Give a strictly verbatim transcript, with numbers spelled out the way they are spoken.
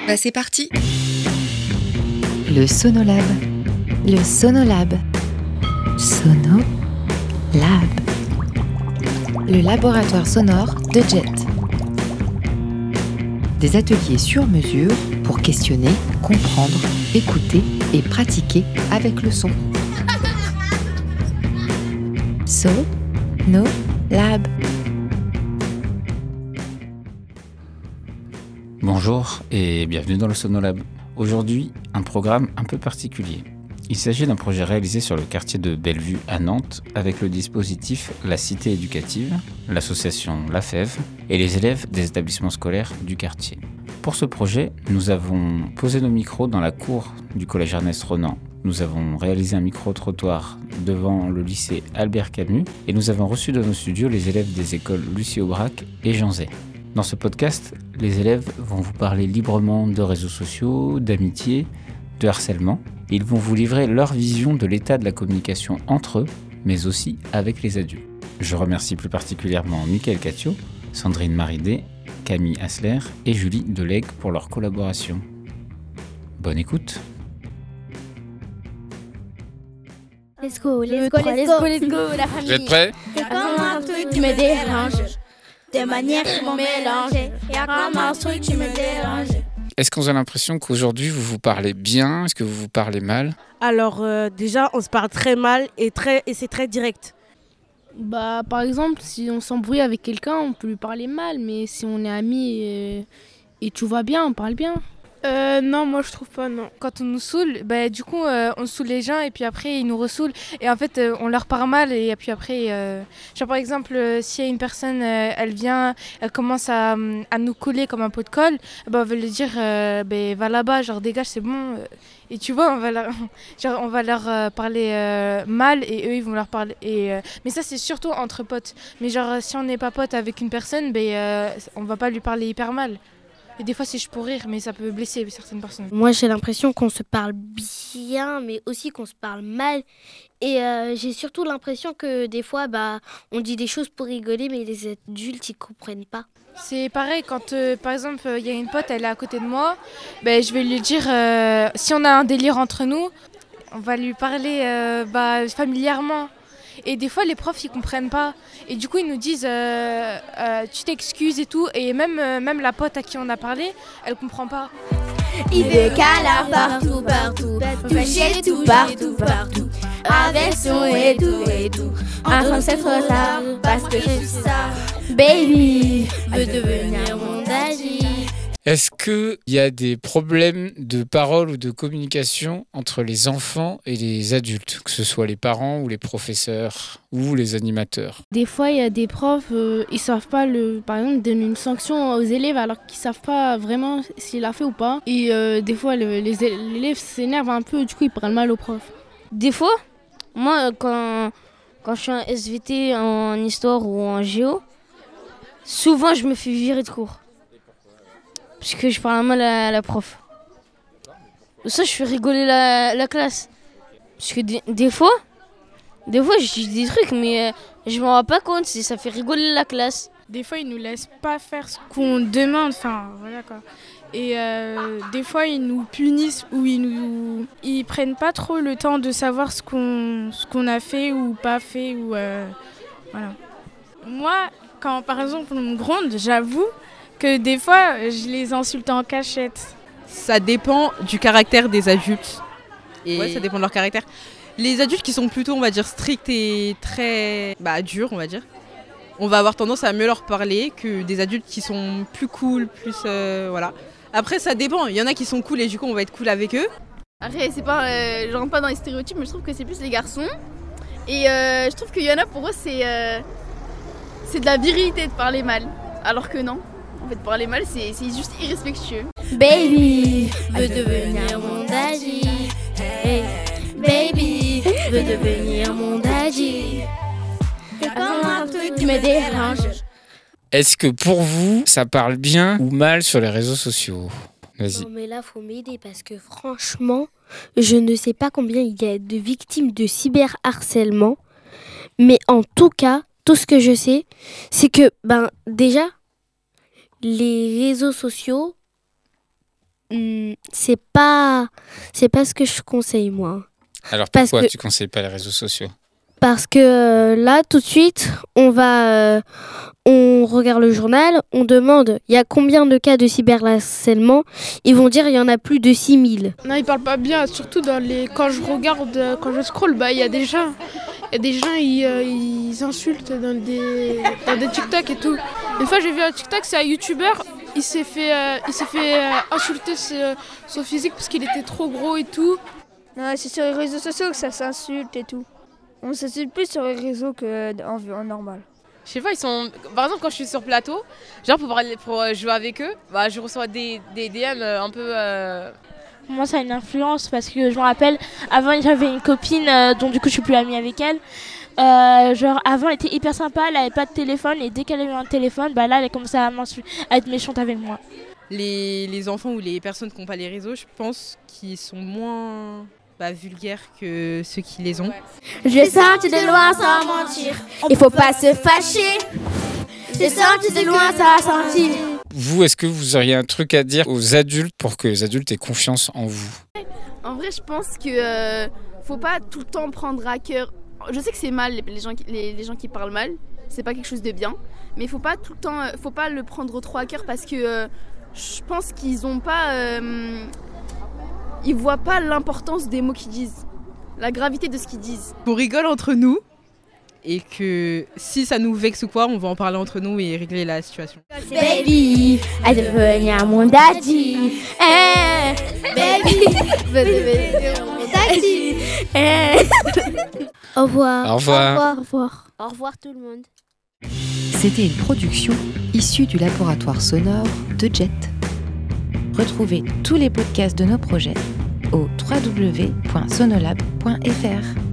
Bah c'est parti. Le Sonolab. Le Sonolab. Sonolab. Le laboratoire sonore de Jet. Des ateliers sur mesure pour questionner, comprendre, écouter et pratiquer avec le son. Sonolab. Bonjour et bienvenue dans le Sonolab. Aujourd'hui, un programme un peu particulier. Il s'agit d'un projet réalisé sur le quartier de Bellevue à Nantes avec le dispositif La Cité Éducative, l'association La Fève et les élèves des établissements scolaires du quartier. Pour ce projet, nous avons posé nos micros dans la cour du collège Ernest Renan. Nous avons réalisé un micro-trottoir devant le lycée Albert Camus et nous avons reçu dans nos studios les élèves des écoles Lucie Aubrac et Jean Zay. Dans ce podcast, les élèves vont vous parler librement de réseaux sociaux, d'amitié, de harcèlement. Ils vont vous livrer leur vision de l'état de la communication entre eux, mais aussi avec les adultes. Je remercie plus particulièrement Mickaël Catio, Sandrine Maridé, Camille Hassler et Julie Delègue pour leur collaboration. Bonne écoute. Let's go, let's go, let's go, let's go, la famille. Vous êtes prêts? Y'a comme un truc qui me dérange. Tes manières qui m'ont mélangé. Y'a comme un truc qui me dérange. Est-ce qu'on a l'impression qu'aujourd'hui vous vous parlez bien? Est-ce que vous vous parlez mal? Alors euh, déjà, on se parle très mal et, très, et c'est très direct. Bah, par exemple, si on s'embrouille avec quelqu'un, on peut lui parler mal, mais si on est amis et, et tout va bien, on parle bien. Euh, non, moi je trouve pas, non. Quand on nous saoule, bah, du coup euh, on saoule les gens et puis après ils nous ressoulent et en fait euh, on leur parle mal et puis après, euh, genre par exemple euh, s'il y a une personne, euh, elle vient, elle commence à, à nous coller comme un pot de colle, bah, on va lui dire euh, bah, va là-bas, genre dégage, c'est bon. Et tu vois, on va leur, genre, on va leur euh, parler euh, mal et eux ils vont leur parler. Et, euh, mais ça c'est surtout entre potes. Mais genre si on n'est pas pote avec une personne, bah, euh, on va pas lui parler hyper mal. Et des fois, c'est juste pour rire, mais ça peut blesser certaines personnes. Moi, j'ai l'impression qu'on se parle bien, mais aussi qu'on se parle mal. Et euh, j'ai surtout l'impression que des fois, bah, on dit des choses pour rigoler, mais les adultes, ils comprennent pas. C'est pareil, quand euh, par exemple, il y a une pote, elle est à côté de moi, ben, je vais lui dire, euh, si on a un délire entre nous, on va lui parler euh, bah, familièrement. Et des fois, les profs, ils comprennent pas. Et du coup, ils nous disent, euh, euh, tu t'excuses et tout. Et même, euh, même la pote à qui on a parlé, elle comprend pas. Il décale partout, partout, toucher tout, partout, partout. Avec son et tout, et tout. En train de s'être là, parce que je suis ça. Baby, veut devenir mon daddy. Est-ce qu'il y a des problèmes de parole ou de communication entre les enfants et les adultes, que ce soit les parents ou les professeurs ou les animateurs? Des fois, il y a des profs, euh, ils savent pas, le, par exemple, donner une sanction aux élèves alors qu'ils savent pas vraiment s'il a fait ou pas. Et euh, des fois, le, les élèves s'énervent un peu, du coup, ils parlent mal aux profs. Des fois, moi, quand, quand je suis en S V T, en histoire ou en géo, souvent, je me fais virer de cours. Parce que je parle mal à la prof. Ça, je fais rigoler la, la classe. Parce que des, des fois, des fois, je dis des trucs, mais euh, je m'en rends pas compte si ça fait rigoler la classe. Des fois, ils nous laissent pas faire ce qu'on demande, enfin, voilà quoi. Et euh, des fois, ils nous punissent ou ils nous, ils prennent pas trop le temps de savoir ce qu'on, ce qu'on a fait ou pas fait ou euh, voilà. Moi, quand par exemple on me gronde, j'avoue que des fois, je les insulte en cachette. Ça dépend du caractère des adultes. Et... Ouais, ça dépend de leur caractère. Les adultes qui sont plutôt, on va dire, stricts et très bah, durs, on va dire, on va avoir tendance à mieux leur parler que des adultes qui sont plus cool, plus... Euh, voilà. Après, ça dépend. Il y en a qui sont cool et du coup, on va être cool avec eux. Après, c'est pas, euh, je rentre pas dans les stéréotypes, mais je trouve que c'est plus les garçons. Et euh, je trouve qu'il y en a, pour eux, c'est, euh, c'est de la virilité de parler mal. Alors que non. En fait, parler mal, c'est, c'est juste irrespectueux. Baby, veut devenir mon daddy. Hey, baby, veut devenir mon daddy. Y'a comme un truc qui me dérange. Est-ce que pour vous, ça parle bien ou mal sur les réseaux sociaux? Vas-y. Non mais là, faut m'aider parce que franchement, je ne sais pas combien il y a de victimes de cyberharcèlement. Mais en tout cas, tout ce que je sais, c'est que, ben, déjà, les réseaux sociaux, hum, c'est pas, c'est pas ce que je conseille moi. Alors Parce pourquoi que- tu conseilles pas les réseaux sociaux? Parce que euh, là, tout de suite, on va, euh, on regarde le journal, on demande il y a combien de cas de cyberharcèlement. Ils vont dire il y en a plus de six mille. Non, ils parlent pas bien, surtout dans les... quand je regarde, euh, quand je scroll, bah, il y a des gens, il y a des gens, ils, euh, ils insultent dans des, dans des TikTok et tout. Une fois, j'ai vu un TikTok, c'est un YouTuber, il s'est fait, euh, il s'est fait euh, insulter ce- son physique parce qu'il était trop gros et tout. Non, c'est sur les réseaux sociaux que ça s'insulte et tout. On s'insulte plus sur les réseaux qu'en en normal. Je sais pas, ils sont. Par exemple, quand je suis sur plateau, genre pour, parler, pour euh, jouer avec eux, bah, je reçois des, des D M euh, un peu. euh, Moi, ça a une influence parce que je me rappelle, avant, j'avais une copine euh, dont du coup, je suis plus amie avec elle. Euh, genre, avant, elle était hyper sympa, elle avait pas de téléphone et dès qu'elle a eu un téléphone, bah là, elle a commencé à, m'insu- à être méchante avec moi. Les, les enfants ou les personnes qui n'ont pas les réseaux, je pense qu'ils sont moins bah, vulgaires que ceux qui les ont. Je sens de loin sans mentir. Il faut pas se fâcher. Je sens de loin sans sentir. Vous, est-ce que vous auriez un truc à dire aux adultes pour que les adultes aient confiance en vous? En vrai, je pense que euh, faut pas tout le temps prendre à cœur. Je sais que c'est mal les, les gens qui, les, les gens qui parlent mal, c'est pas quelque chose de bien, mais il faut pas tout le temps, euh, faut pas le prendre trop à cœur parce que euh, je pense qu'ils ont pas, euh, ils voient pas l'importance des mots qu'ils disent, la gravité de ce qu'ils disent. On rigole entre nous et que si ça nous vexe ou quoi, on va en parler entre nous et régler la situation. Baby, à devenir mon daddy. Eh, baby, veux devenir mon daddy. Eh. Au revoir. Au revoir. Au revoir. Au revoir tout le monde. C'était une production issue du laboratoire sonore de Jet. Retrouvez tous les podcasts de nos projets au w w w point sonolab point f r.